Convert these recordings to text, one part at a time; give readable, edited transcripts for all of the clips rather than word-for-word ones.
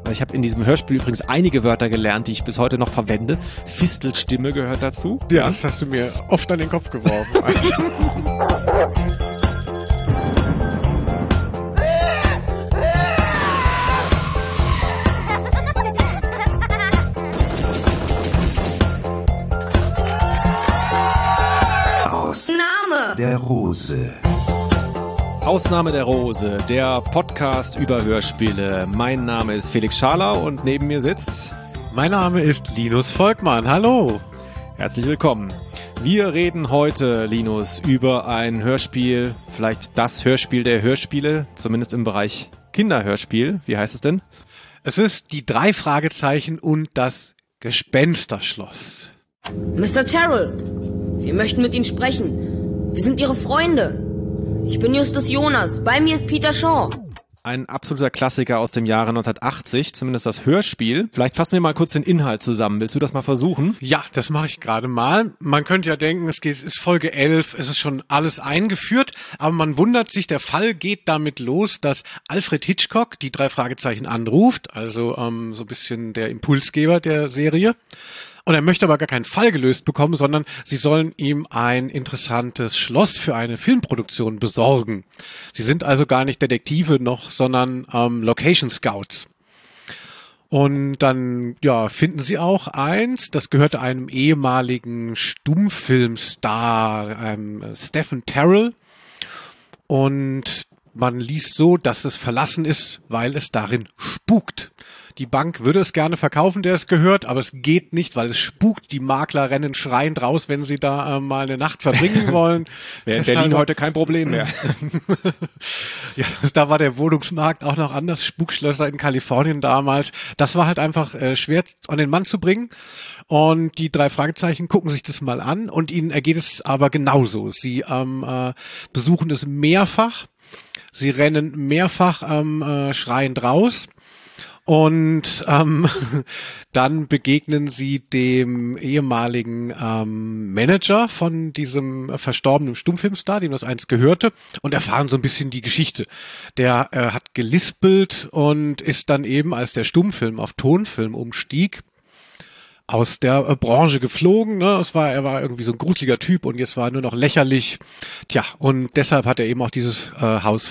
Ich habe in diesem Hörspiel übrigens einige Wörter gelernt, die ich bis heute noch verwende. Fistelstimme gehört dazu. Ja, das hast du mir oft an den Kopf geworfen. Ausnahme der Rose. Ausnahme der Rose, der Podcast über Hörspiele. Mein Name ist Felix Schaler und neben mir sitzt... Mein Name ist Linus Volkmann. Hallo. Herzlich willkommen. Wir reden heute, Linus, über ein Hörspiel, vielleicht das Hörspiel der Hörspiele, zumindest im Bereich Kinderhörspiel. Wie heißt es denn? Es ist die 3 Fragezeichen und das Gespensterschloss. Mr. Terrell, wir möchten mit Ihnen sprechen. Wir sind Ihre Freunde. Ich bin Justus Jonas, bei mir ist Peter Shaw. Ein absoluter Klassiker aus dem Jahre 1980, zumindest das Hörspiel. Vielleicht fassen wir mal kurz den Inhalt zusammen. Willst du das mal versuchen? Ja, das mache ich gerade mal. Man könnte ja denken, es ist Folge 11, es ist schon alles eingeführt, aber man wundert sich, der Fall geht damit los, dass Alfred Hitchcock die 3 Fragezeichen anruft, also so ein bisschen der Impulsgeber der Serie. Und er möchte aber gar keinen Fall gelöst bekommen, sondern sie sollen ihm ein interessantes Schloss für eine Filmproduktion besorgen. Sie sind also gar nicht Detektive noch, sondern Location Scouts. Und dann finden sie auch eins, das gehörte einem ehemaligen Stummfilmstar, Stephen Terrell. Und man liest so, dass es verlassen ist, weil es darin spukt. Die Bank würde es gerne verkaufen, der es gehört, aber es geht nicht, weil es spukt. Die Makler rennen schreiend raus, wenn sie da mal eine Nacht verbringen wollen. Wäre in Berlin heute kein Problem mehr. Ja, da war der Wohnungsmarkt auch noch anders. Spukschlösser in Kalifornien damals. Das war halt einfach schwer an den Mann zu bringen. Und die 3 Fragezeichen gucken sich das mal an und ihnen ergeht es aber genauso. Sie besuchen es mehrfach. Sie rennen mehrfach schreiend raus. Und dann begegnen sie dem ehemaligen Manager von diesem verstorbenen Stummfilmstar, dem das einst gehörte, und erfahren so ein bisschen die Geschichte. Der hat gelispelt und ist dann eben, als der Stummfilm auf Tonfilm umstieg, aus der Branche geflogen. Ne? Er war irgendwie so ein gruseliger Typ und jetzt war er nur noch lächerlich. Tja, und deshalb hat er eben auch dieses Haus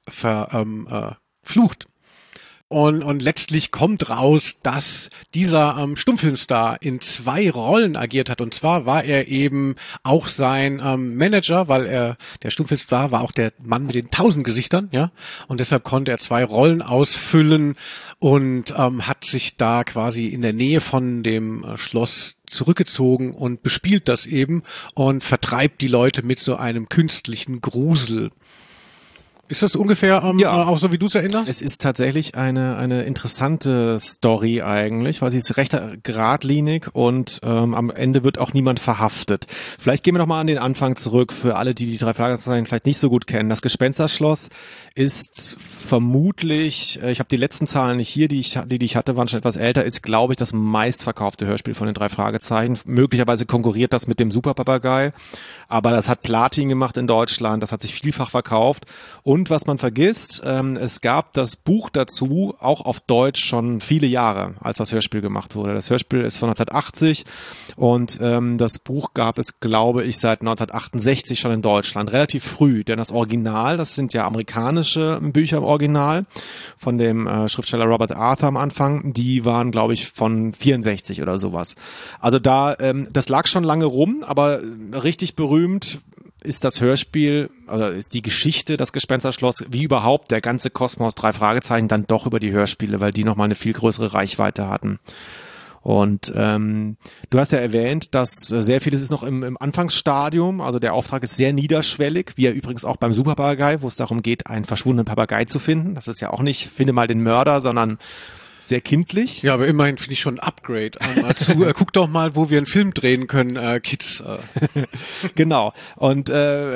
verflucht. Und letztlich kommt raus, dass dieser Stummfilmstar in 2 Rollen agiert hat. Und zwar war er eben auch sein Manager, weil der Stummfilmstar war auch der Mann mit den 1000 Gesichtern, ja. Und deshalb konnte er 2 Rollen ausfüllen und hat sich da quasi in der Nähe von dem Schloss zurückgezogen und bespielt das eben und vertreibt die Leute mit so einem künstlichen Grusel. Ist das ungefähr auch so, wie du es erinnerst? Es ist tatsächlich eine interessante Story eigentlich, weil sie ist recht geradlinig und am Ende wird auch niemand verhaftet. Vielleicht gehen wir nochmal an den Anfang zurück, für alle, die 3 Fragezeichen vielleicht nicht so gut kennen. Das Gespensterschloss ist vermutlich, ich habe die letzten Zahlen nicht hier, die ich hatte, waren schon etwas älter, ist, glaube ich, das meistverkaufte Hörspiel von den 3 Fragezeichen. Möglicherweise konkurriert das mit dem Superpapagei, aber das hat Platin gemacht in Deutschland, das hat sich vielfach verkauft. Und was man vergisst, es gab das Buch dazu auch auf Deutsch schon viele Jahre, als das Hörspiel gemacht wurde. Das Hörspiel ist von 1980 und das Buch gab es, glaube ich, seit 1968 schon in Deutschland, relativ früh. Denn das Original, das sind ja amerikanische Bücher im Original von dem Schriftsteller Robert Arthur am Anfang, die waren, glaube ich, von 64 oder sowas. Also das lag schon lange rum, aber richtig berühmt ist das Hörspiel, oder ist die Geschichte, das Gespensterschloss, wie überhaupt der ganze Kosmos 3 Fragezeichen dann doch über die Hörspiele, weil die nochmal eine viel größere Reichweite hatten. Und du hast ja erwähnt, dass sehr vieles ist noch im Anfangsstadium, also der Auftrag ist sehr niederschwellig, wie ja übrigens auch beim Superpapagei, wo es darum geht, einen verschwundenen Papagei zu finden. Das ist ja auch nicht, finde mal den Mörder, sondern sehr kindlich. Ja, aber immerhin finde ich schon ein Upgrade. Guck doch mal, wo wir einen Film drehen können, Kids. Genau. Und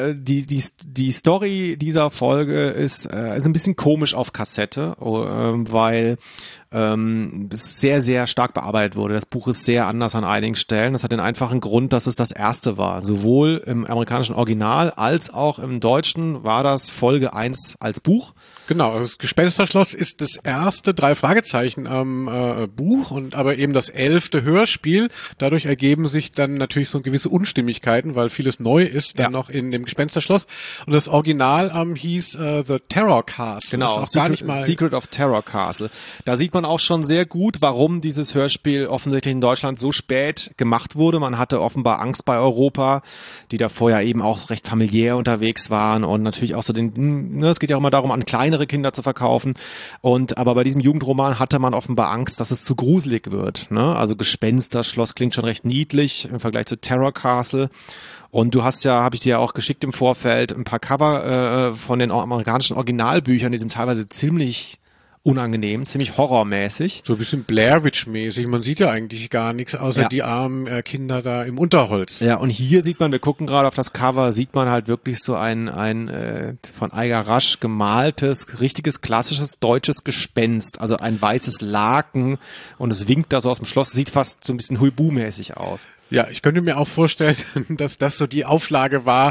die Story dieser Folge ist ein bisschen komisch auf Kassette, weil das sehr, sehr stark bearbeitet wurde. Das Buch ist sehr anders an einigen Stellen. Das hat den einfachen Grund, dass es das erste war. Sowohl im amerikanischen Original als auch im Deutschen war das Folge 1 als Buch. Genau, das Gespensterschloss ist das erste 3 Fragezeichen Buch und aber eben das 11. Hörspiel. Dadurch ergeben sich dann natürlich so gewisse Unstimmigkeiten, weil vieles neu ist dann noch in dem Gespensterschloss. Und das Original hieß The Terror Castle. Genau, Secret of Terror Castle. Da sieht man auch schon sehr gut, warum dieses Hörspiel offensichtlich in Deutschland so spät gemacht wurde. Man hatte offenbar Angst bei Europa, die da vorher eben auch recht familiär unterwegs waren und natürlich auch so es geht ja auch immer darum, an kleinere Kinder zu verkaufen. Aber bei diesem Jugendroman hatte man offenbar Angst, dass es zu gruselig wird. Ne? Also Gespensterschloss klingt schon recht niedlich im Vergleich zu Terror Castle. Und du hast ja, habe ich dir ja auch geschickt im Vorfeld, ein paar Cover von den amerikanischen Originalbüchern, die sind teilweise ziemlich unangenehm, ziemlich horrormäßig. So ein bisschen Blair Witch-mäßig. Man sieht ja eigentlich gar nichts, außer die armen Kinder da im Unterholz. Ja, und hier sieht man, wir gucken gerade auf das Cover, sieht man halt wirklich so ein von Eiger Rasch gemaltes, richtiges, klassisches deutsches Gespenst. Also ein weißes Laken und es winkt da so aus dem Schloss. Sieht fast so ein bisschen Huibu-mäßig aus. Ja, ich könnte mir auch vorstellen, dass das so die Auflage war,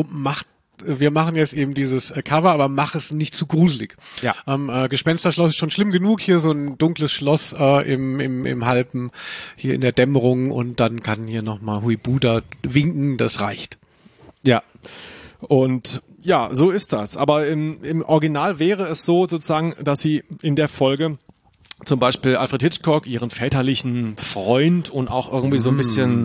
wir machen jetzt eben dieses Cover, aber mach es nicht zu gruselig. Ja. Gespensterschloss ist schon schlimm genug, hier so ein dunkles Schloss im Halben, hier in der Dämmerung und dann kann hier nochmal Huibu da winken, das reicht. Ja, und ja, so ist das. Aber im Original wäre es so sozusagen, dass sie in der Folge zum Beispiel Alfred Hitchcock, ihren väterlichen Freund und auch irgendwie so ein bisschen,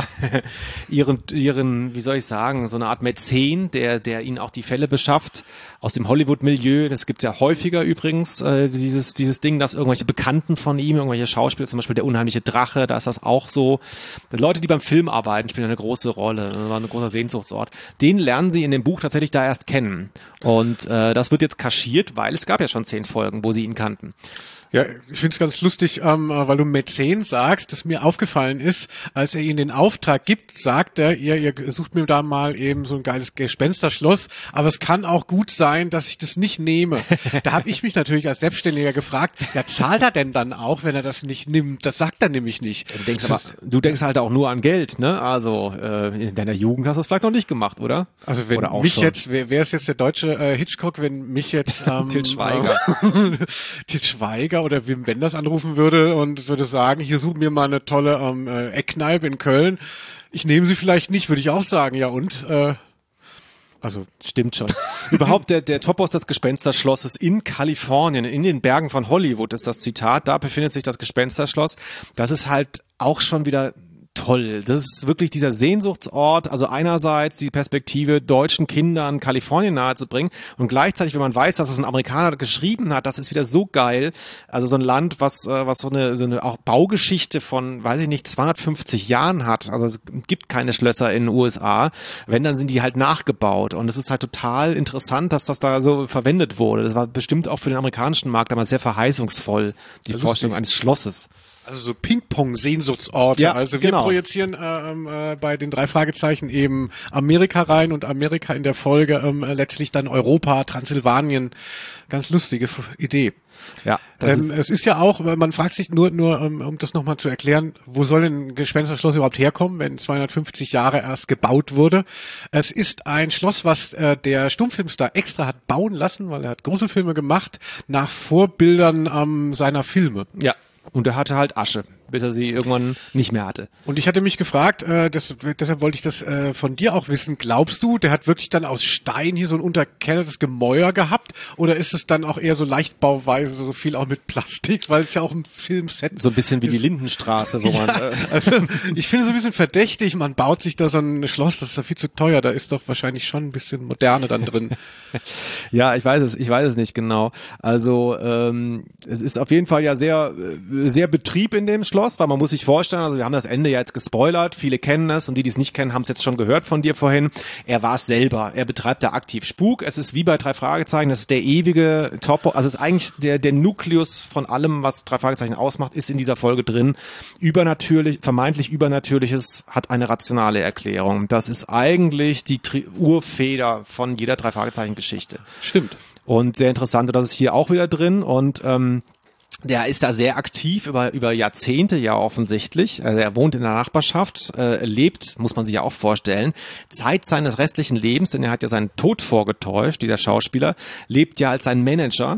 ihren, wie soll ich sagen, so eine Art Mäzen, der ihnen auch die Fälle beschafft aus dem Hollywood-Milieu. Das gibt's ja häufiger übrigens, dieses Ding, dass irgendwelche Bekannten von ihm, irgendwelche Schauspieler, zum Beispiel der unheimliche Drache, da ist das auch so. Die Leute, die beim Film arbeiten, spielen eine große Rolle. Das war ein großer Sehnsuchtsort. Den lernen sie in dem Buch tatsächlich da erst kennen. Und das wird jetzt kaschiert, weil es gab ja schon 10 Folgen, wo sie ihn kannten. Ja, ich finde es ganz lustig, weil du Mäzen sagst, dass mir aufgefallen ist, als er ihnen den Auftrag gibt, sagt er, ihr sucht mir da mal eben so ein geiles Gespensterschloss, aber es kann auch gut sein, dass ich das nicht nehme. Da habe ich mich natürlich als Selbstständiger gefragt, ja, zahlt er denn dann auch, wenn er das nicht nimmt? Das sagt er nämlich nicht. Du denkst halt auch nur an Geld, ne? Also in deiner Jugend hast du es vielleicht noch nicht gemacht, oder? Also wenn oder mich jetzt, wer ist jetzt der deutsche Hitchcock, wenn mich jetzt Til Schweiger. Til Schweiger oder Wim Wenders anrufen würde und würde sagen, hier suchen wir mal eine tolle Eckkneipe in Köln. Ich nehme sie vielleicht nicht, würde ich auch sagen, ja und? Also stimmt schon. Überhaupt der Topos des Gespensterschlosses in Kalifornien, in den Bergen von Hollywood ist das Zitat, da befindet sich das Gespensterschloss. Das ist halt auch schon wieder toll. Das ist wirklich dieser Sehnsuchtsort, also einerseits die Perspektive, deutschen Kindern Kalifornien nahezubringen und gleichzeitig, wenn man weiß, dass es ein Amerikaner geschrieben hat, das ist wieder so geil. Also so ein Land, was so eine auch Baugeschichte von, weiß ich nicht, 250 Jahren hat. Also es gibt keine Schlösser in den USA. Wenn, dann sind die halt nachgebaut und es ist halt total interessant, dass das da so verwendet wurde. Das war bestimmt auch für den amerikanischen Markt damals sehr verheißungsvoll, die Vorstellung eines Schlosses. Also so Ping-Pong-Sehnsuchtsorte. Ja, also wir projizieren bei den 3 Fragezeichen eben Amerika rein und Amerika in der Folge letztlich dann Europa, Transsilvanien. Ganz lustige Idee. Ja, es ist ja auch, man fragt sich nur um das nochmal zu erklären, wo soll denn ein Gespensterschloss überhaupt herkommen, wenn 250 Jahre erst gebaut wurde? Es ist ein Schloss, was der Stummfilmstar extra hat bauen lassen, weil er hat Gruselfilme gemacht, nach Vorbildern seiner Filme. Ja. Und er hatte halt Asche, bis er sie irgendwann nicht mehr hatte. Und ich hatte mich gefragt, deshalb wollte ich das von dir auch wissen, glaubst du, der hat wirklich dann aus Stein hier so ein unterkellertes Gemäuer gehabt? Oder ist es dann auch eher so leichtbauweise, so viel auch mit Plastik, weil es ja auch ein Filmset so ein bisschen wie die Lindenstraße, wo man... also ich finde es ein bisschen verdächtig, man baut sich da so ein Schloss, das ist doch viel zu teuer, da ist doch wahrscheinlich schon ein bisschen Moderne dann drin. Ja, ich weiß es nicht genau. Also es ist auf jeden Fall ja sehr Betrieb in dem Schloss, weil man muss sich vorstellen, also wir haben das Ende ja jetzt gespoilert, viele kennen es und die es nicht kennen, haben es jetzt schon gehört von dir vorhin. Er war es selber, er betreibt da aktiv Spuk, es ist wie bei 3 Fragezeichen, das ist der ewige Topo, also es ist eigentlich der Nukleus von allem, was 3 Fragezeichen ausmacht, ist in dieser Folge drin. Vermeintlich Übernatürliches hat eine rationale Erklärung. Das ist eigentlich die Urfeder von jeder 3 Fragezeichen Geschichte. Stimmt. Und sehr interessant, das ist hier auch wieder drin und Der ist da sehr aktiv über Jahrzehnte ja offensichtlich. Also er wohnt in der Nachbarschaft, lebt, muss man sich ja auch vorstellen, Zeit seines restlichen Lebens, denn er hat ja seinen Tod vorgetäuscht, dieser Schauspieler, lebt ja als sein Manager.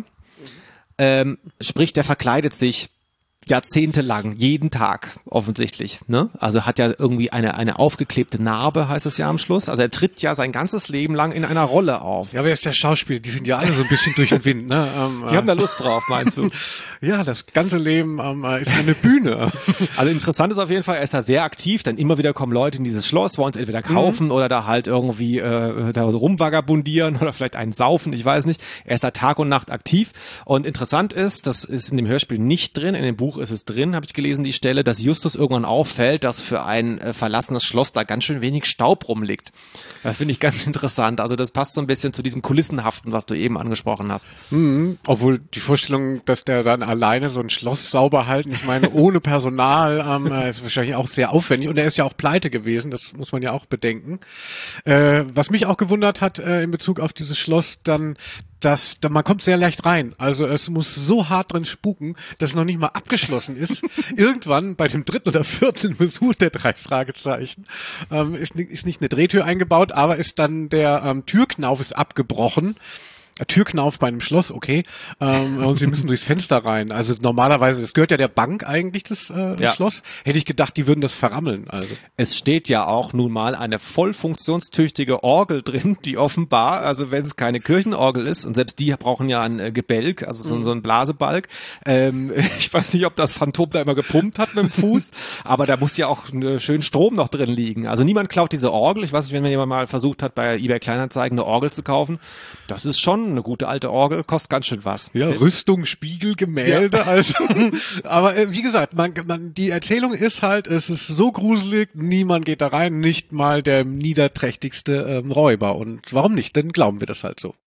Sprich, der verkleidet sich jahrzehntelang, jeden Tag offensichtlich, ne? Also hat ja irgendwie eine aufgeklebte Narbe, heißt es ja am Schluss. Also er tritt ja sein ganzes Leben lang in einer Rolle auf. Ja, wer ist der Schauspieler? Die sind ja alle so ein bisschen durch den Wind, ne? Die haben da Lust drauf, meinst du? Ja, das ganze Leben ist eine Bühne. Also interessant ist auf jeden Fall, er ist da sehr aktiv, denn immer wieder kommen Leute in dieses Schloss, wollen es entweder kaufen oder da halt irgendwie da rumvagabundieren oder vielleicht einen saufen, ich weiß nicht. Er ist da Tag und Nacht aktiv und interessant ist, das ist in dem Hörspiel nicht drin, in dem Buch ist es drin, habe ich gelesen, die Stelle, dass Justus irgendwann auffällt, dass für ein verlassenes Schloss da ganz schön wenig Staub rumliegt. Das finde ich ganz interessant. Also das passt so ein bisschen zu diesem Kulissenhaften, was du eben angesprochen hast. Obwohl die Vorstellung, dass der dann alleine so ein Schloss sauber halten, ich meine, ohne Personal, ist wahrscheinlich auch sehr aufwendig und er ist ja auch pleite gewesen, das muss man ja auch bedenken. Was mich auch gewundert hat in Bezug auf dieses Schloss, dann man kommt sehr leicht rein. Also es muss so hart drin spuken, dass es noch nicht mal abgeschlossen ist. Irgendwann bei dem 3. oder 4. Besuch der 3 Fragezeichen ist nicht eine Drehtür eingebaut, aber ist dann der Türknauf ist abgebrochen. Türknauf bei einem Schloss, okay. Und sie müssen durchs Fenster rein. Also normalerweise, es gehört ja der Bank eigentlich, das Schloss. Hätte ich gedacht, die würden das verrammeln. Also es steht ja auch nun mal eine voll funktionstüchtige Orgel drin, die offenbar, also wenn es keine Kirchenorgel ist, und selbst die brauchen ja ein Gebälk, also so ein Blasebalg. Ich weiß nicht, ob das Phantom da immer gepumpt hat mit dem Fuß, aber da muss ja auch schön Strom noch drin liegen. Also niemand klaut diese Orgel. Ich weiß nicht, wenn jemand mal versucht hat, bei eBay Kleinanzeigen eine Orgel zu kaufen. Das ist schon eine gute alte Orgel, kostet ganz schön was. Ja, Rüstung, Spiegel, Gemälde, also. Aber wie gesagt, die Erzählung ist halt, es ist so gruselig, niemand geht da rein, nicht mal der niederträchtigste Räuber. Und warum nicht? Dann glauben wir das halt so.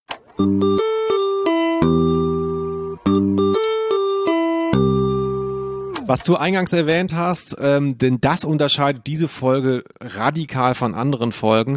Was du eingangs erwähnt hast, denn das unterscheidet diese Folge radikal von anderen Folgen.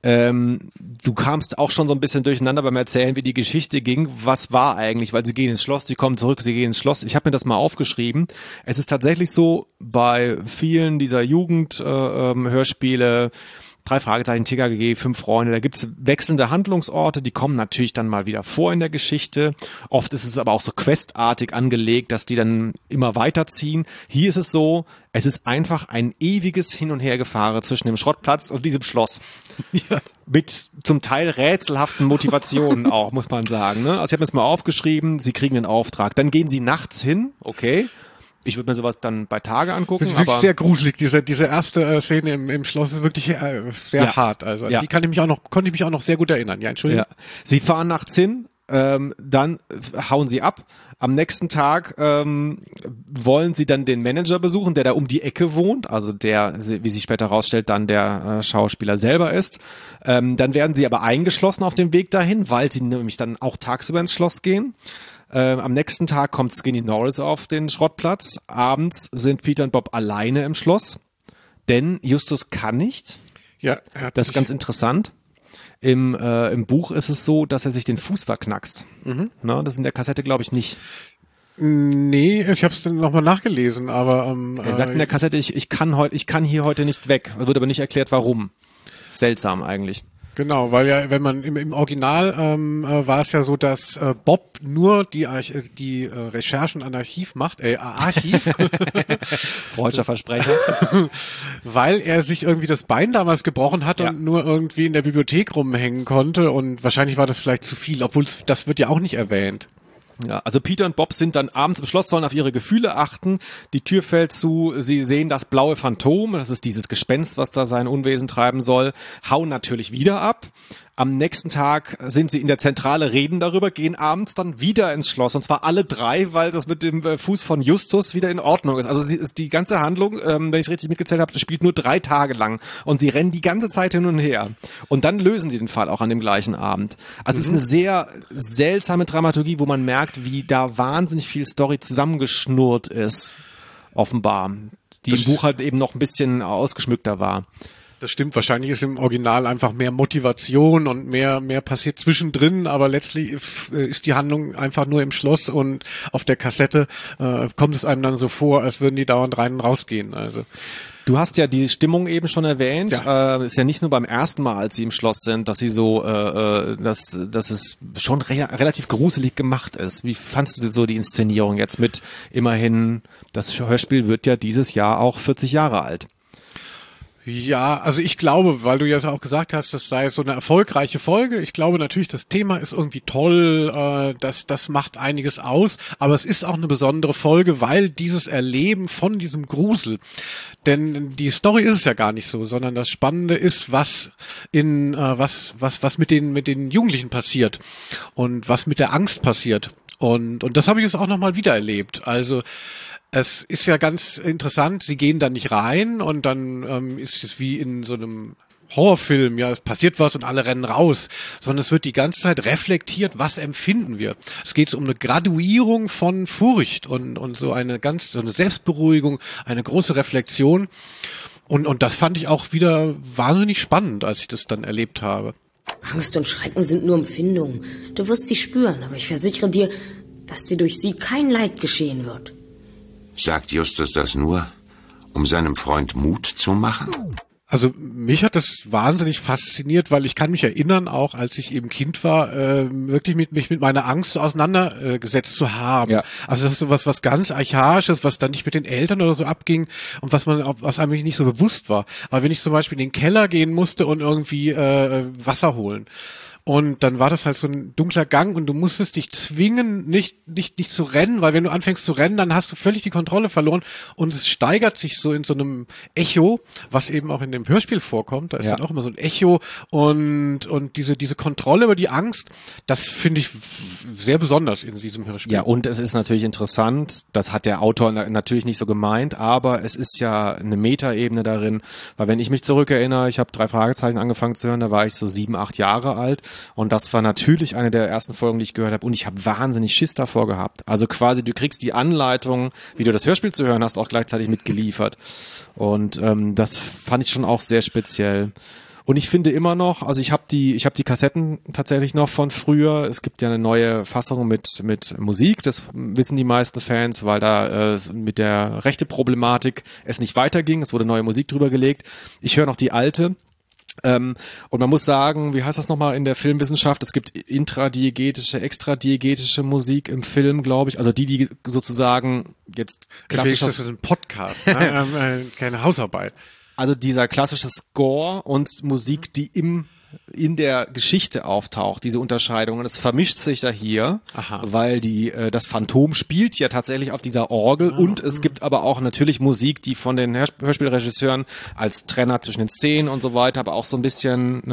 Du kamst auch schon so ein bisschen durcheinander beim Erzählen, wie die Geschichte ging. Was war eigentlich? Weil sie gehen ins Schloss, sie kommen zurück, sie gehen ins Schloss. Ich habe mir das mal aufgeschrieben. Es ist tatsächlich so, bei vielen dieser Jugend-Hörspiele, 3 Fragezeichen, TKKG, 5 Freunde, da gibt's wechselnde Handlungsorte, die kommen natürlich dann mal wieder vor in der Geschichte. Oft ist es aber auch so questartig angelegt, dass die dann immer weiterziehen. Hier ist es so, es ist einfach ein ewiges Hin- und Hergefahre zwischen dem Schrottplatz und diesem Schloss. Ja. Mit zum Teil rätselhaften Motivationen auch, muss man sagen. Ne? Also ich habe mir das mal aufgeschrieben, sie kriegen einen Auftrag. Dann gehen sie nachts hin, okay. Ich würde mir sowas dann bei Tage angucken. Das ist wirklich sehr gruselig. Diese erste Szene im Schloss ist wirklich sehr hart. Also die konnte ich mich auch noch sehr gut erinnern. Ja, Entschuldigung. Ja. Sie fahren nachts hin, dann hauen sie ab. Am nächsten Tag wollen sie dann den Manager besuchen, der da um die Ecke wohnt, also der, wie sich später herausstellt, dann der Schauspieler selber ist. Dann werden sie aber eingeschlossen auf dem Weg dahin, weil sie nämlich dann auch tagsüber ins Schloss gehen. Am nächsten Tag kommt Skinny Norris auf den Schrottplatz. Abends sind Peter und Bob alleine im Schloss, denn Justus kann nicht. Ja, das ist ganz interessant. Im Buch ist es so, dass er sich den Fuß verknackst. Na, das ist in der Kassette, glaube ich, nicht. Nee, ich habe es dann nochmal nachgelesen, aber er sagt in der Kassette, ich kann hier heute nicht weg. Es wird aber nicht erklärt, warum. Seltsam eigentlich. Genau, weil ja, wenn man im Original war es ja so, dass Bob nur die Recherchen an Archiv macht, Archiv. Freudscher Versprecher. Weil er sich irgendwie das Bein damals gebrochen hat und nur irgendwie in der Bibliothek rumhängen konnte und wahrscheinlich war das vielleicht zu viel, obwohl das wird ja auch nicht erwähnt. Ja, also Peter und Bob sind dann abends im Schloss, sollen auf ihre Gefühle achten. Die Tür fällt zu, sie sehen das blaue Phantom, das ist dieses Gespenst, was da sein Unwesen treiben soll, hauen natürlich wieder ab. Am nächsten Tag sind sie in der Zentrale, reden darüber, gehen abends dann wieder ins Schloss. Und zwar alle 3, weil das mit dem Fuß von Justus wieder in Ordnung ist. Also die ganze Handlung, wenn ich es richtig mitgezählt habe, spielt nur 3 Tage lang. Und sie rennen die ganze Zeit hin und her. Und dann lösen sie den Fall auch an dem gleichen Abend. Also es ist eine sehr seltsame Dramaturgie, wo man merkt, wie da wahnsinnig viel Story zusammengeschnurrt ist. Offenbar. Die im Buch halt eben noch ein bisschen ausgeschmückter war. Das stimmt, wahrscheinlich ist im Original einfach mehr Motivation und mehr passiert zwischendrin, aber letztlich ist die Handlung einfach nur im Schloss und auf der Kassette kommt es einem dann so vor, als würden die dauernd rein und rausgehen. Also Du hast ja die Stimmung eben schon erwähnt. Ja. Ist ja nicht nur beim ersten Mal, als sie im Schloss sind, dass sie so, dass es schon relativ gruselig gemacht ist. Wie fandst du so die Inszenierung jetzt mit immerhin, das Hörspiel wird ja dieses Jahr auch 40 Jahre alt? ja, also ich glaube, weil du ja auch gesagt hast, das sei so eine erfolgreiche Folge. Ich glaube natürlich, das Thema ist irgendwie toll, das macht einiges aus, aber es ist auch eine besondere Folge, weil dieses Erleben von diesem Grusel, denn die Story ist es ja gar nicht so, sondern das Spannende ist, was mit den Jugendlichen passiert und was mit der Angst passiert. Und das habe ich jetzt auch nochmal wieder erlebt. Also es ist ja ganz interessant, sie gehen da nicht rein und dann ist es wie in so einem Horrorfilm, ja, es passiert was und alle rennen raus, sondern es wird die ganze Zeit reflektiert, was empfinden wir. Es geht um eine Graduierung von Furcht und so eine Selbstberuhigung, eine große Reflexion und das fand ich auch wieder wahnsinnig spannend, als ich das dann erlebt habe. Angst und Schrecken sind nur Empfindungen. Du wirst sie spüren, aber ich versichere dir, dass dir durch sie kein Leid geschehen wird. Sagt Justus das nur, um seinem Freund Mut zu machen? Also mich hat das wahnsinnig fasziniert, weil ich kann mich erinnern, auch als ich eben Kind war, wirklich mich mit meiner Angst auseinandergesetzt zu haben. Ja. Also das ist sowas was ganz Archaisches, was dann nicht mit den Eltern oder so abging und was einem nicht so bewusst war. Aber wenn ich zum Beispiel in den Keller gehen musste und irgendwie Wasser holen, und dann war das halt so ein dunkler Gang und du musstest dich zwingen, nicht zu rennen, weil wenn du anfängst zu rennen, dann hast du völlig die Kontrolle verloren und es steigert sich so in so einem Echo, was eben auch in dem Hörspiel vorkommt. Da ist dann auch immer so ein Echo und diese Kontrolle über die Angst, das finde ich sehr besonders in diesem Hörspiel. Ja, und es ist natürlich interessant, das hat der Autor natürlich nicht so gemeint, aber es ist ja eine Metaebene darin, weil wenn ich mich zurückerinnere, ich habe 3 Fragezeichen angefangen zu hören, da war ich so 7, 8 Jahre alt. Und das war natürlich eine der ersten Folgen, die ich gehört habe. Und ich habe wahnsinnig Schiss davor gehabt. Also quasi, du kriegst die Anleitung, wie du das Hörspiel zu hören hast, auch gleichzeitig mitgeliefert. Und das fand ich schon auch sehr speziell. Und ich finde immer noch, also ich habe die Kassetten tatsächlich noch von früher. Es gibt ja eine neue Fassung mit Musik. Das wissen die meisten Fans, weil da mit der Rechte-Problematik es nicht weiterging. Es wurde neue Musik drüber gelegt. Ich höre noch die alte. Und man muss sagen, wie heißt das nochmal in der Filmwissenschaft? Es gibt intradiegetische, extradiegetische Musik im Film, glaube ich. Also die sozusagen jetzt klassisch. Das ist ein Podcast, ne? Keine Hausarbeit. Also dieser klassische Score und Musik, die in der Geschichte auftaucht, diese Unterscheidung. Und es vermischt sich ja hier, weil das Phantom spielt ja tatsächlich auf dieser Orgel und es gibt aber auch natürlich Musik, die von den Hörspielregisseuren als Trenner zwischen den Szenen und so weiter, aber auch so ein bisschen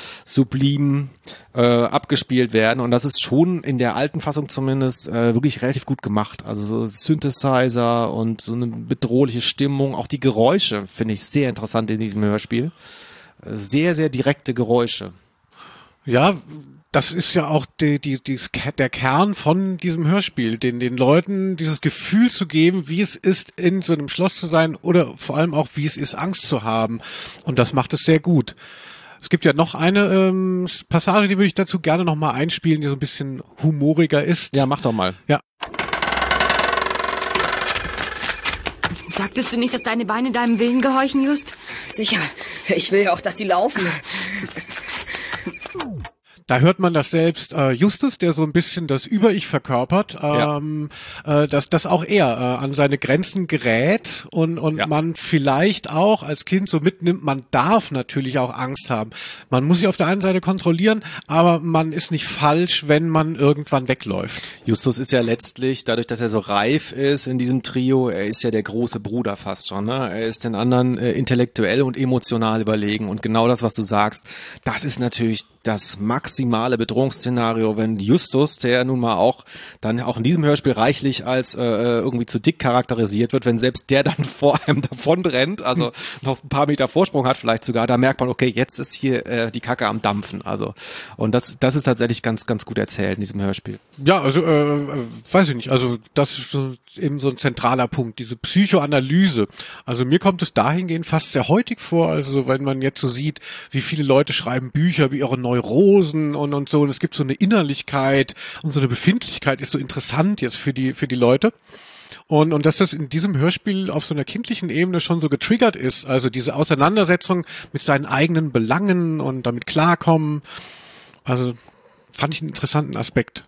sublim abgespielt werden. Und das ist schon in der alten Fassung zumindest wirklich relativ gut gemacht. Also so Synthesizer und so eine bedrohliche Stimmung. Auch die Geräusche finde ich sehr interessant in diesem Hörspiel. Sehr, sehr direkte Geräusche. Ja, das ist ja auch der Kern von diesem Hörspiel, den Leuten dieses Gefühl zu geben, wie es ist, in so einem Schloss zu sein oder vor allem auch, wie es ist, Angst zu haben. Und das macht es sehr gut. Es gibt ja noch eine Passage, die würde ich dazu gerne nochmal einspielen, die so ein bisschen humoriger ist. Ja, mach doch mal. Ja. Sagtest du nicht, dass deine Beine deinem Willen gehorchen, Just? Sicher. Ich will ja auch, dass sie laufen. Da hört man das selbst Justus, der so ein bisschen das Über-Ich verkörpert, dass auch er an seine Grenzen gerät und man vielleicht auch als Kind so mitnimmt, man darf natürlich auch Angst haben. Man muss sich auf der einen Seite kontrollieren, aber man ist nicht falsch, wenn man irgendwann wegläuft. Justus ist ja letztlich, dadurch, dass er so reif ist in diesem Trio, er ist ja der große Bruder fast schon. Ne? Er ist den anderen intellektuell und emotional überlegen und genau das, was du sagst, das ist natürlich das maximale Bedrohungsszenario, wenn Justus, der nun mal auch dann auch in diesem Hörspiel reichlich als irgendwie zu dick charakterisiert wird, wenn selbst der dann vor einem davon rennt, also noch ein paar Meter Vorsprung hat vielleicht sogar, da merkt man, okay, jetzt ist hier die Kacke am Dampfen. Also und das ist tatsächlich ganz gut erzählt in diesem Hörspiel. Ja, also weiß ich nicht, also das ist so, eben so ein zentraler Punkt, diese Psychoanalyse. Also mir kommt es dahingehend fast sehr heutig vor, also wenn man jetzt so sieht, wie viele Leute schreiben Bücher über ihre Neurosen und so, und es gibt so eine Innerlichkeit und so eine Befindlichkeit ist so interessant jetzt für die Leute. Und dass das in diesem Hörspiel auf so einer kindlichen Ebene schon so getriggert ist, also diese Auseinandersetzung mit seinen eigenen Belangen und damit klarkommen, also fand ich einen interessanten Aspekt.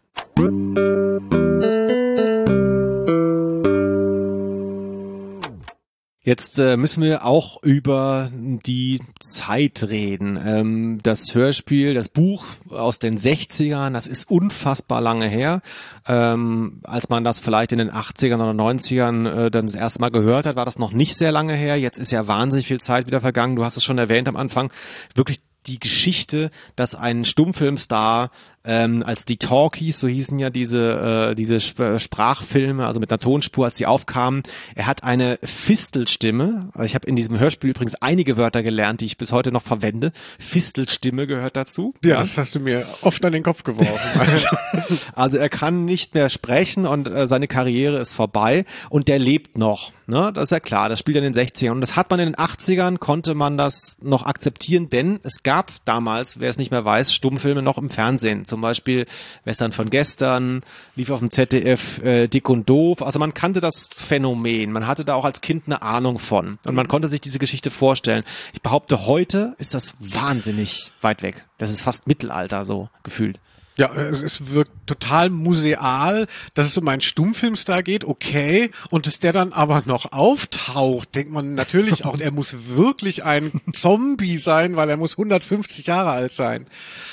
Jetzt müssen wir auch über die Zeit reden. Das Hörspiel, das Buch aus den 60ern, das ist unfassbar lange her. Als man das vielleicht in den 80ern oder 90ern dann das erste Mal gehört hat, war das noch nicht sehr lange her. Jetzt ist ja wahnsinnig viel Zeit wieder vergangen. Du hast es schon erwähnt am Anfang. Wirklich die Geschichte, dass ein Stummfilmstar als die Talkies, so hießen ja diese Sprachfilme, also mit einer Tonspur, als die aufkamen, er hat eine Fistelstimme. Also ich habe in diesem Hörspiel übrigens einige Wörter gelernt, die ich bis heute noch verwende. Fistelstimme gehört dazu. Ja, das hast du mir oft an den Kopf geworfen. Also er kann nicht mehr sprechen und seine Karriere ist vorbei und der lebt noch. Ne? Das ist ja klar, das spielt in den 60ern und das hat man in den 80ern, konnte man das noch akzeptieren, denn es gab damals, wer es nicht mehr weiß, Stummfilme noch im Fernsehen. Zum Beispiel Western von gestern, lief auf dem ZDF Dick und Doof. Also man kannte das Phänomen. Man hatte da auch als Kind eine Ahnung von. Und man konnte sich diese Geschichte vorstellen. Ich behaupte, heute ist das wahnsinnig weit weg. Das ist fast Mittelalter so gefühlt. Ja, es wirkt total museal, dass es um einen Stummfilmstar geht, okay, und dass der dann aber noch auftaucht, denkt man natürlich auch, er muss wirklich ein Zombie sein, weil er muss 150 Jahre alt sein.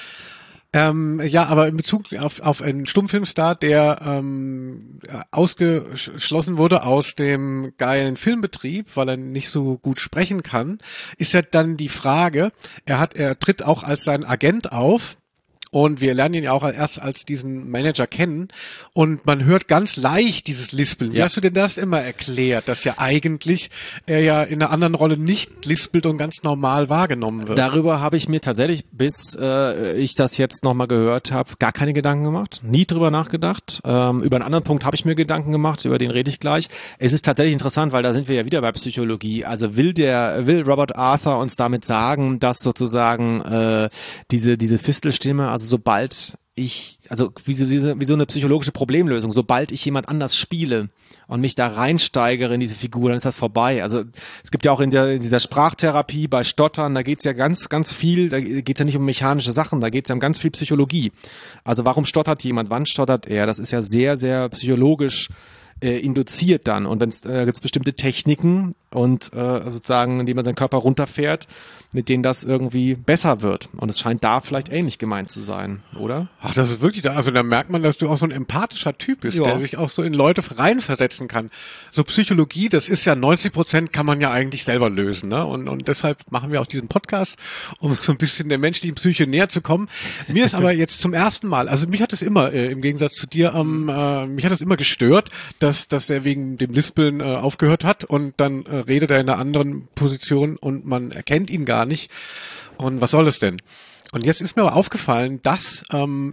Ja, aber in Bezug auf einen Stummfilmstar, der ausgeschlossen wurde aus dem geilen Filmbetrieb, weil er nicht so gut sprechen kann, ist ja dann die Frage, er tritt auch als sein Agent auf. Und wir lernen ihn ja auch erst als diesen Manager kennen. Und man hört ganz leicht dieses Lispeln. Wie hast du denn das immer erklärt, dass ja eigentlich er ja in einer anderen Rolle nicht lispelt und ganz normal wahrgenommen wird? Darüber habe ich mir tatsächlich, bis ich das jetzt nochmal gehört habe, gar keine Gedanken gemacht. Nie drüber nachgedacht. Über einen anderen Punkt habe ich mir Gedanken gemacht, über den rede ich gleich. Es ist tatsächlich interessant, weil da sind wir ja wieder bei Psychologie. Also will Robert Arthur uns damit sagen, dass sozusagen diese Fistelstimme, also sobald ich, also wie so eine psychologische Problemlösung, sobald ich jemand anders spiele und mich da reinsteigere in diese Figur, dann ist das vorbei. Also es gibt ja auch in dieser Sprachtherapie bei Stottern, da geht's ja ganz viel, da geht's ja nicht um mechanische Sachen, da geht's ja um ganz viel Psychologie. Also warum stottert jemand, wann stottert er? Das ist ja sehr, sehr psychologisch induziert dann. Und wenn gibt's bestimmte Techniken und sozusagen, indem man seinen Körper runterfährt, mit denen das irgendwie besser wird. Und es scheint da vielleicht ähnlich gemeint zu sein, oder? Ach, das ist wirklich da. Also da merkt man, dass du auch so ein empathischer Typ bist, der sich auch so in Leute reinversetzen kann. So Psychologie, das ist ja 90% kann man ja eigentlich selber lösen, ne? Und deshalb machen wir auch diesen Podcast, um so ein bisschen der menschlichen Psyche näher zu kommen. Mir ist aber jetzt zum ersten Mal, also mich hat es immer, im Gegensatz zu dir, mich hat es immer gestört, dass er wegen dem Lispeln aufgehört hat und dann redet er in einer anderen Position und man erkennt ihn gar nicht. Und was soll es denn? Und jetzt ist mir aber aufgefallen, dass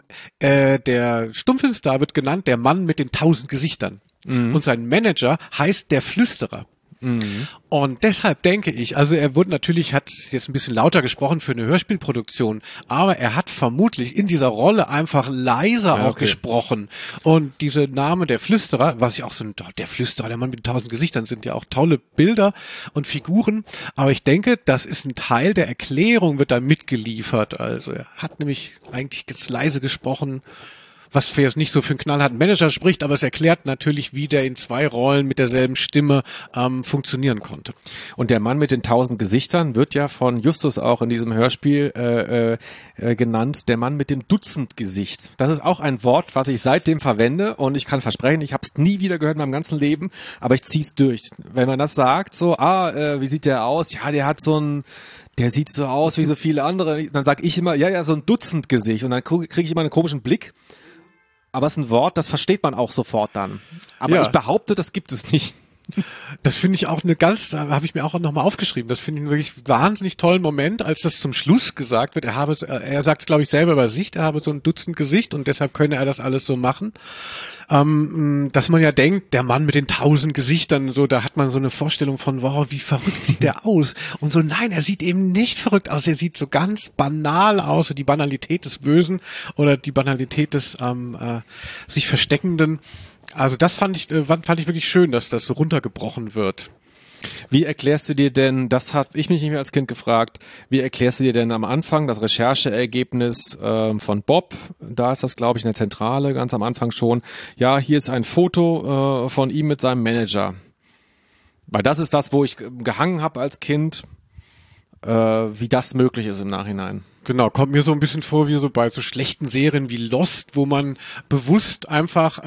der Stummfilmstar wird genannt, der Mann mit den 1000 Gesichtern. Mhm. Und sein Manager heißt der Flüsterer. Mhm. Und deshalb denke ich, also er hat jetzt ein bisschen lauter gesprochen für eine Hörspielproduktion, aber er hat vermutlich in dieser Rolle einfach leiser auch gesprochen. Und diese Name der Flüsterer, was ich auch so, der Flüsterer, der Mann mit 1000 Gesichtern, sind ja auch tolle Bilder und Figuren, aber ich denke, das ist ein Teil der Erklärung, wird da mitgeliefert. Also er hat nämlich eigentlich ganz leise gesprochen, was für jetzt nicht so für einen knallharten Manager spricht, aber es erklärt natürlich, wie der in 2 Rollen mit derselben Stimme funktionieren konnte. Und der Mann mit den 1000 Gesichtern wird ja von Justus auch in diesem Hörspiel genannt, der Mann mit dem Dutzendgesicht. Das ist auch ein Wort, was ich seitdem verwende und ich kann versprechen, ich habe es nie wieder gehört in meinem ganzen Leben, aber ich zieh's durch. Wenn man das sagt, so, wie sieht der aus? Ja, der sieht so aus wie so viele andere. Dann sag ich immer, ja, so ein Dutzendgesicht und dann kriege ich immer einen komischen Blick. Aber es ist ein Wort, das versteht man auch sofort dann. Aber ich behaupte, das gibt es nicht. Das finde ich auch da habe ich mir auch nochmal aufgeschrieben, das finde ich einen wirklich wahnsinnig tollen Moment, als das zum Schluss gesagt wird, er sagt es glaube ich selber über sich, er habe so ein Dutzendgesicht und deshalb könne er das alles so machen, dass man ja denkt, der Mann mit den 1000 Gesichtern, so, da hat man so eine Vorstellung von, wow, wie verrückt sieht der aus, und so, nein, er sieht eben nicht verrückt aus, er sieht so ganz banal aus, so die Banalität des Bösen oder die Banalität des sich Versteckenden. Also das fand ich wirklich schön, dass das so runtergebrochen wird. Wie erklärst du dir denn, das habe ich mich nicht mehr als Kind gefragt, wie erklärst du dir denn am Anfang das Rechercheergebnis von Bob, da ist das glaube ich in der Zentrale, ganz am Anfang schon, ja, hier ist ein Foto von ihm mit seinem Manager. Weil das ist das, wo ich gehangen habe als Kind, wie das möglich ist im Nachhinein. Genau, kommt mir so ein bisschen vor wie so bei so schlechten Serien wie Lost, wo man bewusst einfach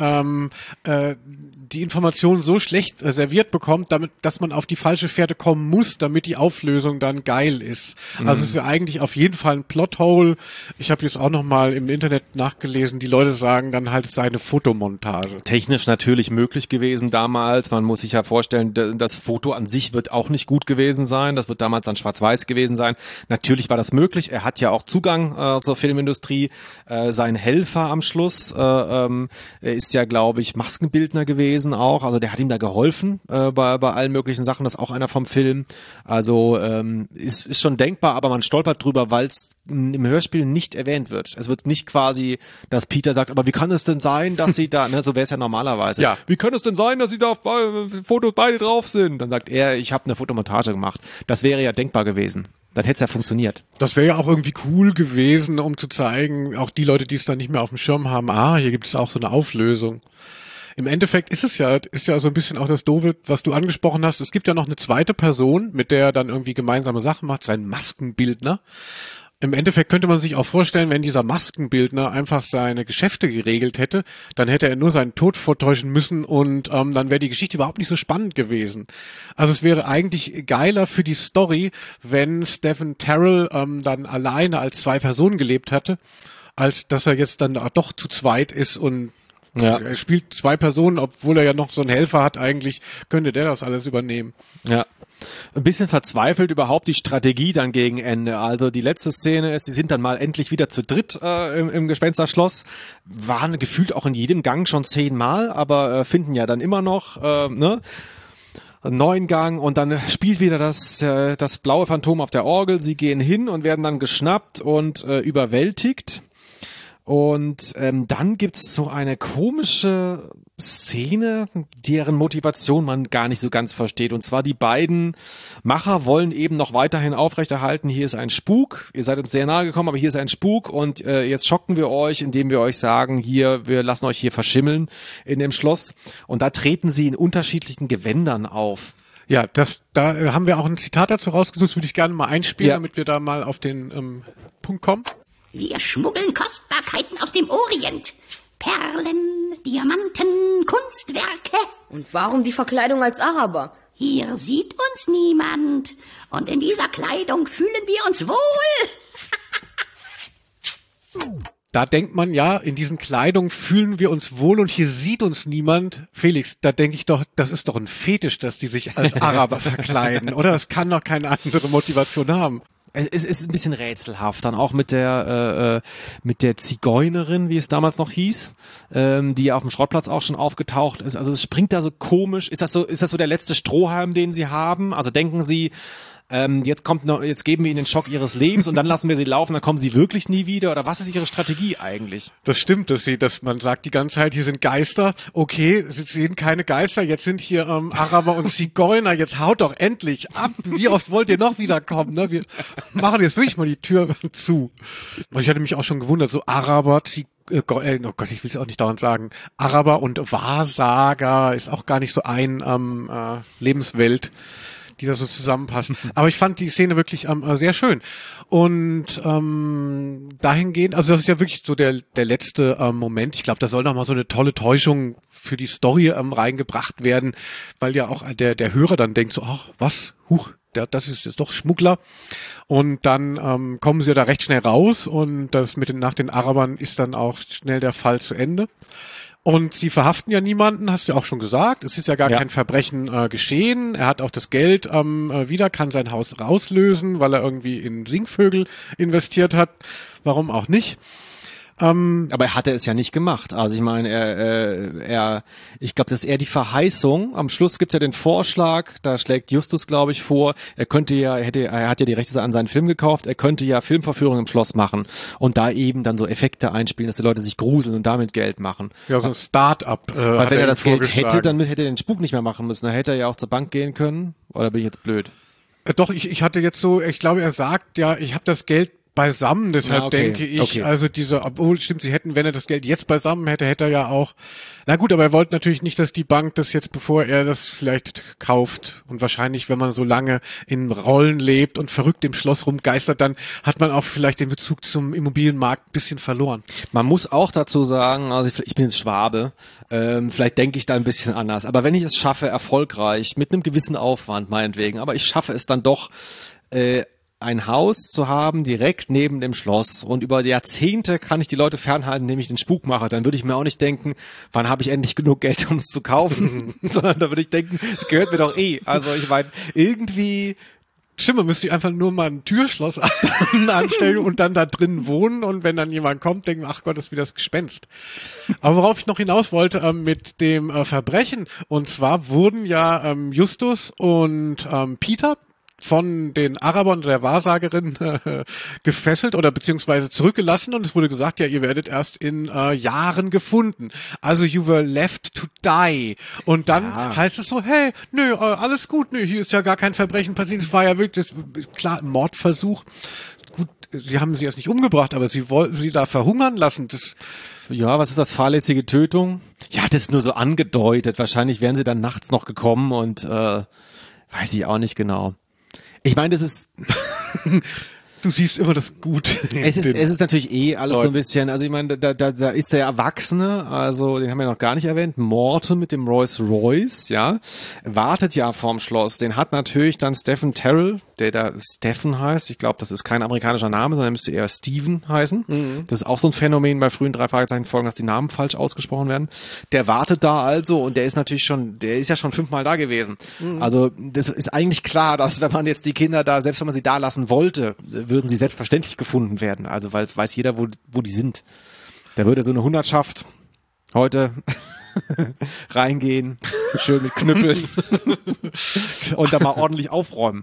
die Informationen so schlecht serviert bekommt, dass man auf die falsche Fährte kommen muss, damit die Auflösung dann geil ist. Also es ist ja eigentlich auf jeden Fall ein Plothole. Ich habe jetzt auch nochmal im Internet nachgelesen, die Leute sagen dann halt, es sei eine Fotomontage. Technisch natürlich möglich gewesen damals. Man muss sich ja vorstellen, das Foto an sich wird auch nicht gut gewesen sein. Das wird damals dann schwarz-weiß gewesen sein. Natürlich war das möglich. Er hat ja auch Zugang zur Filmindustrie. Sein Helfer am Schluss er ist ja, glaube ich, Maskenbildner gewesen auch. Also der hat ihm da geholfen bei allen möglichen Sachen. Das ist auch einer vom Film. Also ist schon denkbar, aber man stolpert drüber, weil es im Hörspiel nicht erwähnt wird. Es wird nicht quasi, dass Peter sagt, aber wie kann es denn sein, dass sie da, ne, so wäre es ja normalerweise. Ja. Wie kann es denn sein, dass sie da auf Fotos beide drauf sind? Dann sagt er, ich habe eine Fotomontage gemacht. Das wäre ja denkbar gewesen. Dann hätte es ja funktioniert. Das wäre ja auch irgendwie cool gewesen, um zu zeigen, auch die Leute, die es dann nicht mehr auf dem Schirm haben, hier gibt es auch so eine Auflösung. Im Endeffekt ist ja so ein bisschen auch das Doofe, was du angesprochen hast. Es gibt ja noch eine zweite Person, mit der er dann irgendwie gemeinsame Sachen macht, sein Maskenbildner. Im Endeffekt könnte man sich auch vorstellen, wenn dieser Maskenbildner einfach seine Geschäfte geregelt hätte, dann hätte er nur seinen Tod vortäuschen müssen und dann wäre die Geschichte überhaupt nicht so spannend gewesen. Also es wäre eigentlich geiler für die Story, wenn Stephen Terrell dann alleine als 2 Personen gelebt hätte, als dass er jetzt dann doch zu zweit ist und er spielt 2 Personen, obwohl er ja noch so einen Helfer hat. Eigentlich könnte der das alles übernehmen. Ja. Ein bisschen verzweifelt überhaupt die Strategie dann gegen Ende. Also die letzte Szene ist, die sind dann mal endlich wieder zu dritt im Gespensterschloss. Waren gefühlt auch in jedem Gang schon 10-mal, aber finden ja dann immer noch einen neuen Gang und dann spielt wieder das blaue Phantom auf der Orgel. Sie gehen hin und werden dann geschnappt und überwältigt. Und dann gibt's so eine komische Szene, deren Motivation man gar nicht so ganz versteht. Und zwar die beiden Macher wollen eben noch weiterhin aufrechterhalten, hier ist ein Spuk, ihr seid uns sehr nahe gekommen, aber hier ist ein Spuk und jetzt schocken wir euch, indem wir euch sagen, wir lassen euch hier verschimmeln in dem Schloss. Und da treten sie in unterschiedlichen Gewändern auf. Ja, da haben wir auch ein Zitat dazu rausgesucht, das würde ich gerne mal einspielen, damit wir da mal auf den Punkt kommen. Wir schmuggeln Kostbarkeiten aus dem Orient. Perlen, Diamanten, Kunstwerke. Und warum die Verkleidung als Araber? Hier sieht uns niemand. Und in dieser Kleidung fühlen wir uns wohl. Da denkt man, ja, in diesen Kleidungen fühlen wir uns wohl und hier sieht uns niemand. Felix, da denke ich doch, das ist doch ein Fetisch, dass die sich als Araber verkleiden, oder? Das kann doch keine andere Motivation haben. Es ist ein bisschen rätselhaft, dann auch mit der Zigeunerin, wie es damals noch hieß, die ja auf dem Schrottplatz auch schon aufgetaucht ist. Also es springt da so komisch. Ist das so der letzte Strohhalm, den sie haben? Also denken sie, jetzt geben wir ihnen den Schock ihres Lebens und dann lassen wir sie laufen, dann kommen sie wirklich nie wieder? Oder was ist ihre Strategie eigentlich? Das stimmt, dass man sagt die ganze Zeit, hier sind Geister. Okay, sie sehen keine Geister, jetzt sind hier Araber und Zigeuner, jetzt haut doch endlich ab. Wie oft wollt ihr noch wiederkommen? Ne? Wir machen jetzt wirklich mal die Tür zu. Und ich hatte mich auch schon gewundert, so Araber, oh Gott, ich will es auch nicht dauernd sagen, Araber und Wahrsager ist auch gar nicht so ein Lebenswelt, die da so zusammenpassen. Aber ich fand die Szene wirklich sehr schön. Und dahingehend, also das ist ja wirklich so der letzte Moment. Ich glaube, da soll noch mal so eine tolle Täuschung für die Story reingebracht werden, weil ja auch der Hörer dann denkt so, ach, was? Huch, das ist jetzt doch Schmuggler. Und dann kommen sie da recht schnell raus und das nach den Arabern ist dann auch schnell der Fall zu Ende. Und sie verhaften ja niemanden, hast du ja auch schon gesagt. Es ist ja gar kein Verbrechen geschehen. Er hat auch das Geld wieder, kann sein Haus rauslösen, weil er irgendwie in Singvögel investiert hat. Warum auch nicht? Aber er hatte es ja nicht gemacht. Also ich meine, ich glaube, das ist eher die Verheißung. Am Schluss gibt's ja den Vorschlag, da schlägt Justus, glaube ich, vor, er hat ja die Rechte an seinen Film gekauft, er könnte ja Filmverführungen im Schloss machen und da eben dann so Effekte einspielen, dass die Leute sich gruseln und damit Geld machen. Ja, so ein Start-up. Weil wenn er das Geld hätte, dann hätte er den Spuk nicht mehr machen müssen. Da hätte er ja auch zur Bank gehen können. Oder bin ich jetzt blöd? Doch, ich hatte jetzt so, ich glaube, er sagt ja, ich habe das Geld beisammen, deshalb denke ich, also stimmt, sie hätten, wenn er das Geld jetzt beisammen hätte, hätte er ja auch, na gut, aber er wollte natürlich nicht, dass die Bank das jetzt, bevor er das vielleicht kauft und wahrscheinlich, wenn man so lange in Rollen lebt und verrückt im Schloss rumgeistert, dann hat man auch vielleicht den Bezug zum Immobilienmarkt ein bisschen verloren. Man muss auch dazu sagen, also ich bin jetzt Schwabe, vielleicht denke ich da ein bisschen anders, aber wenn ich es schaffe, erfolgreich, mit einem gewissen Aufwand meinetwegen, aber ich schaffe es dann doch, ein Haus zu haben, direkt neben dem Schloss und über Jahrzehnte kann ich die Leute fernhalten, indem ich den Spuk mache, dann würde ich mir auch nicht denken, wann habe ich endlich genug Geld, um es zu kaufen, sondern da würde ich denken, es gehört mir doch eh. Also ich meine, irgendwie... Stimmt, man müsste einfach nur mal ein Türschloss anstellen und dann da drin wohnen und wenn dann jemand kommt, denken wir, ach Gott, das ist wie das Gespenst. Aber worauf ich noch hinaus wollte mit dem Verbrechen, und zwar wurden ja Justus und Peter von den Arabern oder der Wahrsagerin gefesselt oder beziehungsweise zurückgelassen und es wurde gesagt, ja, ihr werdet erst in Jahren gefunden. Also you were left to die. Und dann heißt es so, hey, nö, alles gut, nö, hier ist ja gar kein Verbrechen passiert. Es war ja wirklich, klar, ein Mordversuch. Gut, sie haben sie erst nicht umgebracht, aber sie wollten sie da verhungern lassen. Ja, was ist das? Fahrlässige Tötung? Ja, das ist nur so angedeutet. Wahrscheinlich wären sie dann nachts noch gekommen und weiß ich auch nicht genau. Ich meine, das ist... Du siehst immer das Gute. Es ist natürlich alles so ein bisschen, also ich meine, da ist der Erwachsene, also den haben wir noch gar nicht erwähnt, Morton mit dem Rolls Royce, ja, wartet ja vorm Schloss. Den hat natürlich dann Stephen Terrell, der da Stephen heißt. Ich glaube, das ist kein amerikanischer Name, sondern müsste eher Steven heißen. Mhm. Das ist auch so ein Phänomen bei frühen 3 Fragezeichen-Folgen, dass die Namen falsch ausgesprochen werden. Der wartet da also und der ist ja schon 5-mal da gewesen. Mhm. Also das ist eigentlich klar, dass wenn man jetzt die Kinder da, selbst wenn man sie da lassen wollte, würden sie selbstverständlich gefunden werden. Also weil es weiß jeder, wo die sind. Da würde so eine Hundertschaft heute reingehen, schön mit Knüppeln und da mal ordentlich aufräumen.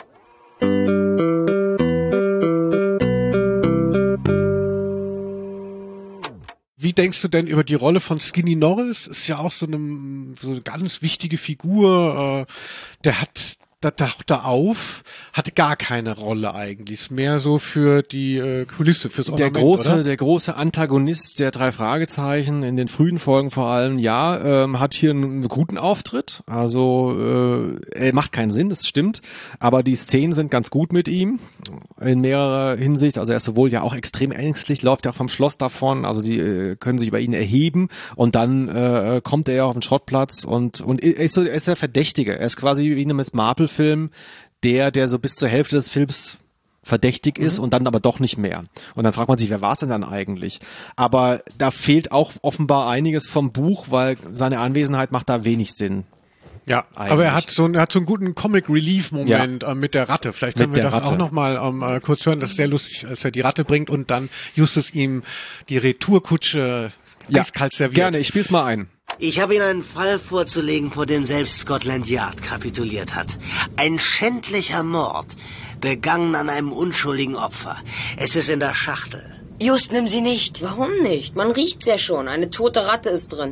Wie denkst du denn über die Rolle von Skinny Norris? Ist ja auch so eine ganz wichtige Figur. Der taucht da auf, hatte gar keine Rolle eigentlich. Ist mehr so für die Kulisse, fürs Ornament, der große Antagonist der 3 Fragezeichen in den frühen Folgen vor allem, hat hier einen guten Auftritt. Also er macht keinen Sinn, das stimmt. Aber die Szenen sind ganz gut mit ihm in mehrerer Hinsicht. Also er ist sowohl ja auch extrem ängstlich, läuft ja vom Schloss davon. Also die können sich über ihn erheben und dann kommt er ja auf den Schrottplatz und er ist der Verdächtige. Er ist quasi wie in einem Miss Marple Film, der so bis zur Hälfte des Films verdächtig ist und dann aber doch nicht mehr. Und dann fragt man sich, wer war es denn dann eigentlich? Aber da fehlt auch offenbar einiges vom Buch, weil seine Anwesenheit macht da wenig Sinn. Ja, eigentlich. Aber er hat so einen guten Comic-Relief-Moment mit der Ratte. Vielleicht können wir das auch nochmal kurz hören. Das ist sehr lustig, als er die Ratte bringt und dann Justus ihm die Retourkutsche eiskalt serviert. Gerne, ich spiel's mal ein. Ich habe Ihnen einen Fall vorzulegen, vor dem selbst Scotland Yard kapituliert hat. Ein schändlicher Mord, begangen an einem unschuldigen Opfer. Es ist in der Schachtel. Just, nimm sie nicht. Warum nicht? Man riecht's ja schon. Eine tote Ratte ist drin.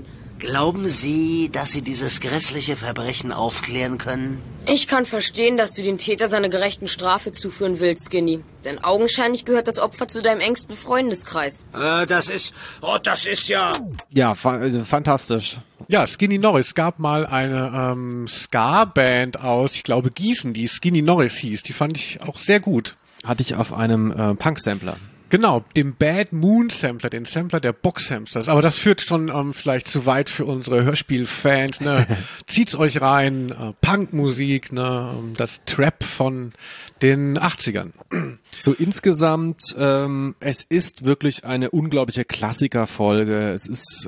Glauben Sie, dass Sie dieses grässliche Verbrechen aufklären können? Ich kann verstehen, dass du dem Täter seiner gerechten Strafe zuführen willst, Skinny. Denn augenscheinlich gehört das Opfer zu deinem engsten Freundeskreis. Das ist ja... Ja, fantastisch. Ja, Skinny Norris gab mal eine Ska-Band aus, ich glaube Gießen, die Skinny Norris hieß. Die fand ich auch sehr gut. Hatte ich auf einem Punk-Sampler. Genau, dem Bad Moon Sampler, den Sampler der Box-Hamsters. Aber das führt schon vielleicht zu weit für unsere Hörspielfans. Ne? Zieht's euch rein, Punkmusik, ne? Das Trap von den 80ern. So insgesamt, es ist wirklich eine unglaubliche Klassikerfolge. Es ist,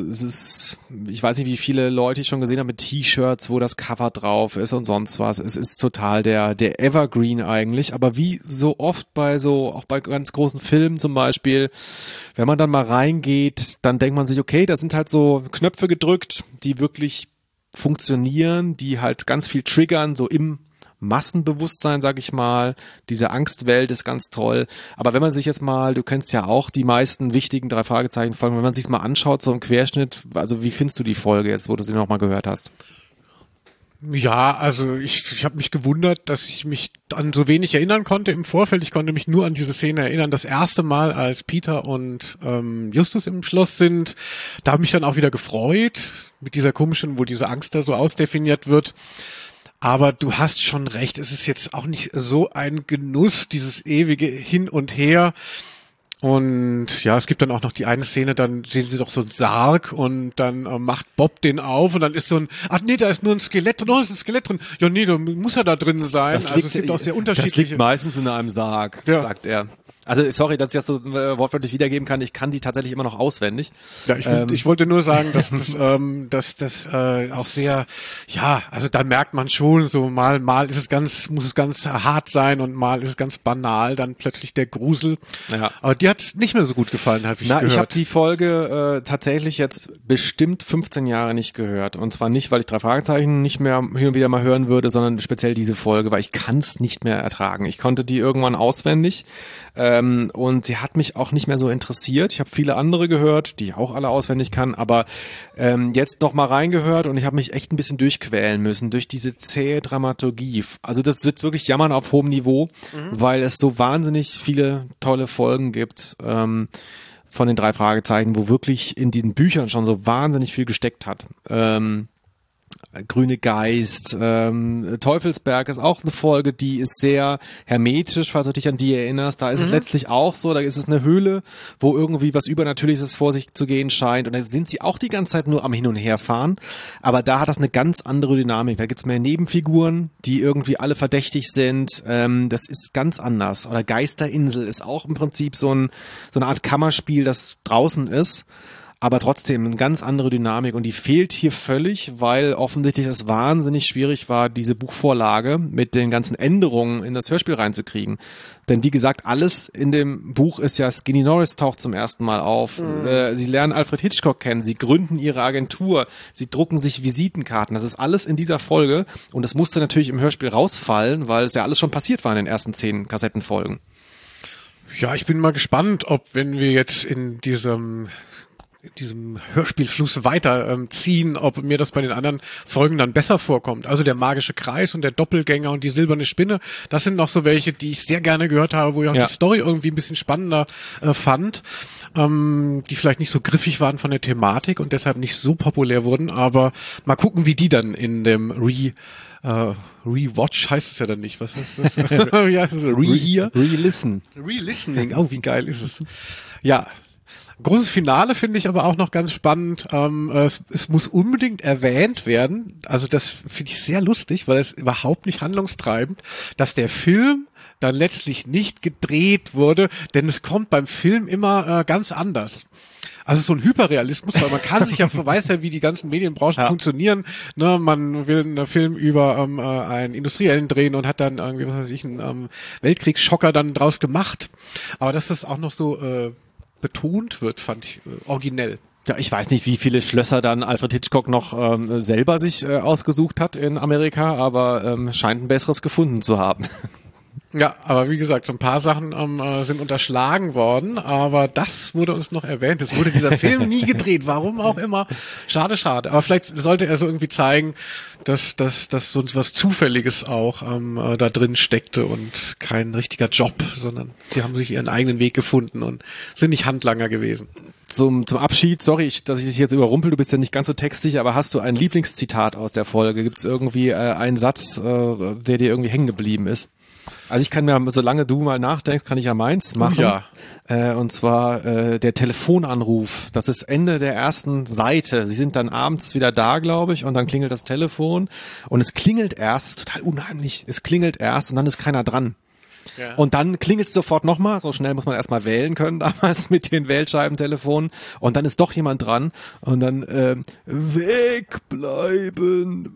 ich weiß nicht, wie viele Leute ich schon gesehen habe mit T-Shirts, wo das Cover drauf ist und sonst was. Es ist total der Evergreen eigentlich. Aber wie so oft auch bei ganz großen Filmen zum Beispiel, wenn man dann mal reingeht, dann denkt man sich, okay, da sind halt so Knöpfe gedrückt, die wirklich funktionieren, die halt ganz viel triggern, so im Massenbewusstsein, sag ich mal. Diese Angstwelt ist ganz toll. Aber wenn man sich jetzt mal, du kennst ja auch die meisten wichtigen 3 Fragezeichen-Folgen, wenn man sich's mal anschaut, so im Querschnitt, also wie findest du die Folge jetzt, wo du sie nochmal gehört hast? Ja, also ich habe mich gewundert, dass ich mich an so wenig erinnern konnte im Vorfeld. Ich konnte mich nur an diese Szene erinnern. Das erste Mal, als Peter und Justus im Schloss sind, da habe ich mich dann auch wieder gefreut mit dieser komischen, wo diese Angst da so ausdefiniert wird. Aber du hast schon recht, es ist jetzt auch nicht so ein Genuss, dieses ewige Hin und Her. Und ja, es gibt dann auch noch die eine Szene, dann sehen sie doch so einen Sarg und dann macht Bob den auf und dann ist so ein, ach nee, da ist nur ein Skelett drin, ist ein Skelett drin. Ja nee, da muss er da drin sein. Es gibt auch sehr unterschiedliche. Das liegt meistens in einem Sarg, sagt er. Also sorry, dass ich das so wortwörtlich wiedergeben kann. Ich kann die tatsächlich immer noch auswendig. Ja, ich wollte nur sagen, dass das auch sehr, ja, also da merkt man schon so mal ist es muss es ganz hart sein und mal ist es ganz banal, dann plötzlich der Grusel. Ja. Aber die hat nicht mehr so gut gefallen, habe ich gehört. Ich habe die Folge tatsächlich jetzt bestimmt 15 Jahre nicht gehört. Und zwar nicht, weil ich 3 Fragezeichen nicht mehr hin und wieder mal hören würde, sondern speziell diese Folge, weil ich kann es nicht mehr ertragen. Ich konnte die irgendwann auswendig. Und sie hat mich auch nicht mehr so interessiert. Ich habe viele andere gehört, die ich auch alle auswendig kann, aber jetzt noch mal reingehört und ich habe mich echt ein bisschen durchquälen müssen durch diese zähe Dramaturgie. Also das wird wirklich Jammern auf hohem Niveau, weil es so wahnsinnig viele tolle Folgen gibt von den 3 Fragezeichen, wo wirklich in diesen Büchern schon so wahnsinnig viel gesteckt hat. Grüne Geist, Teufelsberg ist auch eine Folge, die ist sehr hermetisch, falls du dich an die erinnerst. Da ist es letztlich auch so, da ist es eine Höhle, wo irgendwie was Übernatürliches vor sich zu gehen scheint und da sind sie auch die ganze Zeit nur am Hin und Her fahren, aber da hat das eine ganz andere Dynamik. Da gibt's mehr Nebenfiguren, die irgendwie alle verdächtig sind. Das ist ganz anders. Oder Geisterinsel ist auch im Prinzip so eine Art Kammerspiel, das draußen ist. Aber trotzdem eine ganz andere Dynamik und die fehlt hier völlig, weil offensichtlich es wahnsinnig schwierig war, diese Buchvorlage mit den ganzen Änderungen in das Hörspiel reinzukriegen. Denn wie gesagt, alles in dem Buch ist ja, Skinny Norris taucht zum ersten Mal auf. Sie lernen Alfred Hitchcock kennen, sie gründen ihre Agentur, sie drucken sich Visitenkarten. Das ist alles in dieser Folge und das musste natürlich im Hörspiel rausfallen, weil es ja alles schon passiert war in den ersten 10 Kassettenfolgen. Ja, ich bin mal gespannt, ob wenn wir jetzt in diesem Hörspielfluss weiter ziehen, ob mir das bei den anderen Folgen dann besser vorkommt. Also der magische Kreis und der Doppelgänger und die silberne Spinne, das sind noch so welche, die ich sehr gerne gehört habe, wo ich auch die Story irgendwie ein bisschen spannender fand, die vielleicht nicht so griffig waren von der Thematik und deshalb nicht so populär wurden, aber mal gucken, wie die dann in dem Rewatch heißt es ja dann nicht. Was heißt das? Wie heißt es? Re-Listen. Re-Listening. Oh, wie geil ist es. Ja. Großes Finale finde ich aber auch noch ganz spannend. Es muss unbedingt erwähnt werden, also das finde ich sehr lustig, weil es überhaupt nicht handlungstreibend, dass der Film dann letztlich nicht gedreht wurde, denn es kommt beim Film immer ganz anders. Also so ein Hyperrealismus, weil man kann sich ja, weiß ja, wie die ganzen Medienbranchen funktionieren. Ne, man will einen Film über einen Industriellen drehen und hat dann irgendwie, was weiß ich, einen Weltkriegsschocker dann draus gemacht. Aber dass das auch noch so betont wird, fand ich originell. Ja, ich weiß nicht, wie viele Schlösser dann Alfred Hitchcock noch selber sich ausgesucht hat in Amerika, aber scheint ein besseres gefunden zu haben. Ja, aber wie gesagt, so ein paar Sachen sind unterschlagen worden, aber das wurde uns noch erwähnt. Es wurde dieser Film nie gedreht, warum auch immer. Schade, schade. Aber vielleicht sollte er so irgendwie zeigen, dass so was Zufälliges auch da drin steckte und kein richtiger Job, sondern sie haben sich ihren eigenen Weg gefunden und sind nicht Handlanger gewesen. Zum Abschied, sorry, dass ich dich jetzt überrumpel, du bist ja nicht ganz so textig, aber hast du ein Lieblingszitat aus der Folge? Gibt es irgendwie einen Satz, der dir irgendwie hängen geblieben ist? Also ich kann mir, solange du mal nachdenkst, kann ich ja meins machen. Ja. Und zwar der Telefonanruf. Das ist Ende der ersten Seite. Sie sind dann abends wieder da, glaube ich, und dann klingelt das Telefon. Und es klingelt erst, ist total unheimlich, es klingelt erst und dann ist keiner dran. Ja. Und dann klingelt es sofort nochmal, so schnell muss man erstmal wählen können damals mit den Wählscheibentelefonen und dann ist doch jemand dran und dann wegbleiben.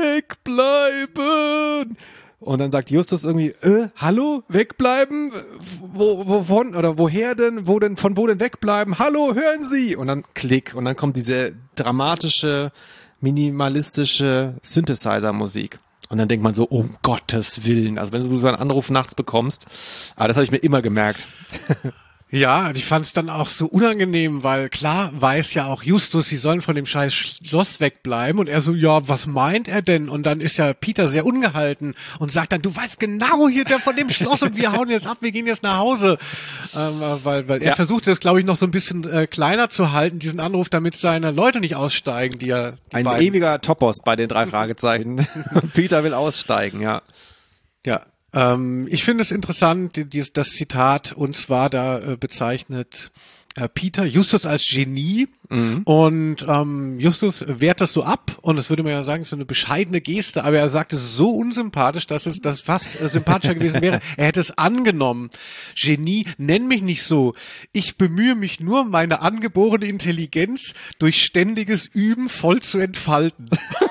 Und dann sagt Justus irgendwie, hallo, wegbleiben? Wovon oder woher denn? Von wo denn wegbleiben? Hallo, hören Sie! Und dann Klick und dann kommt diese dramatische, minimalistische Synthesizer-Musik. Und dann denkt man so, um Gottes Willen. Also wenn du so einen Anruf nachts bekommst, aber das habe ich mir immer gemerkt. Ja, ich fand es dann auch so unangenehm, weil klar weiß ja auch Justus, sie sollen von dem scheiß Schloss wegbleiben und er so, ja, was meint er denn? Und dann ist ja Peter sehr ungehalten und sagt dann, du weißt genau hier der von dem Schloss und wir hauen jetzt ab, wir gehen jetzt nach Hause. Weil er versuchte das, glaube ich, noch so ein bisschen kleiner zu halten, diesen Anruf, damit seine Leute nicht aussteigen, Ein ewiger Topos bei den 3 Fragezeichen. Peter will aussteigen, ja. Ja. Ich finde es interessant, das Zitat, und zwar da bezeichnet Peter Justus als Genie und Justus wehrt das so ab und das würde man ja sagen, ist so eine bescheidene Geste, aber er sagt es so unsympathisch, dass das fast sympathischer gewesen wäre. Er hätte es angenommen. Genie, nenn mich nicht so. Ich bemühe mich nur, meine angeborene Intelligenz durch ständiges Üben voll zu entfalten.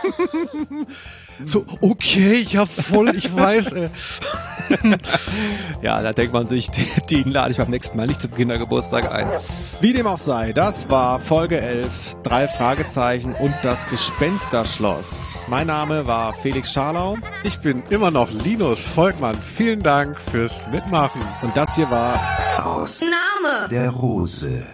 So, okay, ja voll, ich weiß. Ja, da denkt man sich, den lade ich beim nächsten Mal nicht zum Kindergeburtstag ein. Wie dem auch sei, das war Folge 11, 3 Fragezeichen und das Gespensterschloss. Mein Name war Felix Scharlau. Ich bin immer noch Linus Volkmann. Vielen Dank fürs Mitmachen. Und das hier war Aus Name der Rose.